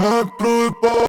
Открой пап.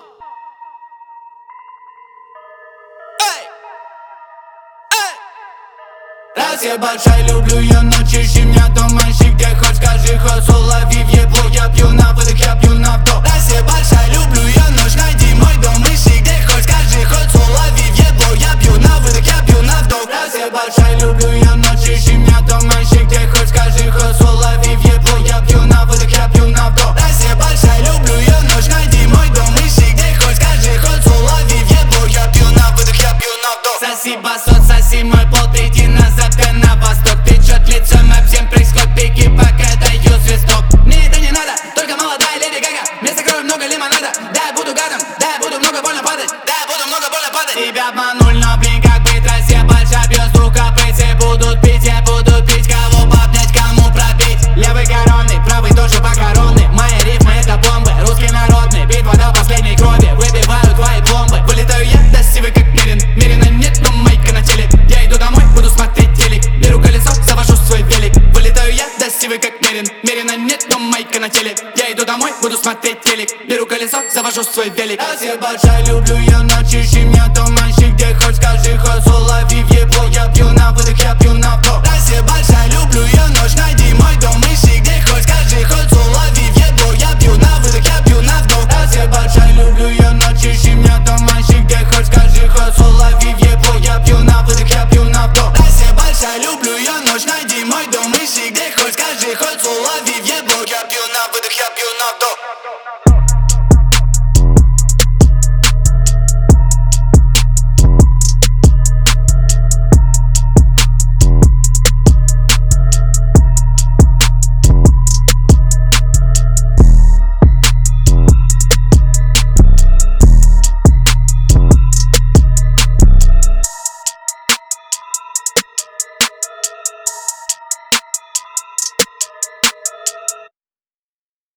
Раз я большая, люблю ее, но ищи меня дома, ищи где хоть, скажи хоть, улови в ебло. Я пью на выдох, я пью на вдох. Раз я большая, люблю ее, ночь, найди мой дом, ищи где хоть, скажи хоть, улови в ебло. Я пью на выдох, я пью на вдох. Раз я большая, люблю ее, ночь, ищи меня дома, ищи где хоть, скажи хоть, улови в ебло. Я пью на выдох, я пью на вдох. Раз я большая, люблю ее, ночь, найди мой дом, ищи где хоть, скажи хоть, улови в ебло. Я пью на выдох, я пью на вдох. Соси басот, соси мой пол, иди на запят на восток. Течет лицом, а всем происходит пики, пока даю свисток. Мне это не надо, только молодая леди Гага. Мне закрою много лимонада, да я буду гадом, да я буду много больно падать, да я буду много больно падать. Тебя обманули, но блин, как быть, Россия большая, бьет стука, все будут пить, я буду пить. Кого поднять, кому пробить. Левый коронный, правый тоже покоронный. Мои рифмы это бомбы, русский народный. Битва до последней крови, выбиваю твои пломбы. Вылетаю я, да сивый как Мерин. Мерина нет, но майка на теле. Я иду домой, буду смотреть телек. Беру колесо, завожу свой велик. Вылетаю я, да сивый как Мерин. Мерина нет, но майка на теле. Я иду домой, буду смотреть телек. Беру колесо, завожу свой велик. Раз я большая, люблю ее, ночь, ищи меня дома, ищи где хоть, скажи хоть, улови в ебло. Я пью на выдох, я пью на вдох. Раз я большая, люблю ее, ночь, найди мой дом, ищи где хоть, скажи хоть, улови в ебло. Я пью на выдох, я пью на вдох. Раз я большая, люблю ее, ночь, ищи меня дома, ищи где хоть, скажи хоть, улови в ебло. Я пью на выдох, я пью на вдох. Раз я большая, люблю ее, ночь, найди мой дом, ищи где хоть, скажи хоть, улови в ебло. Я пью на выдох, я пью на вдох.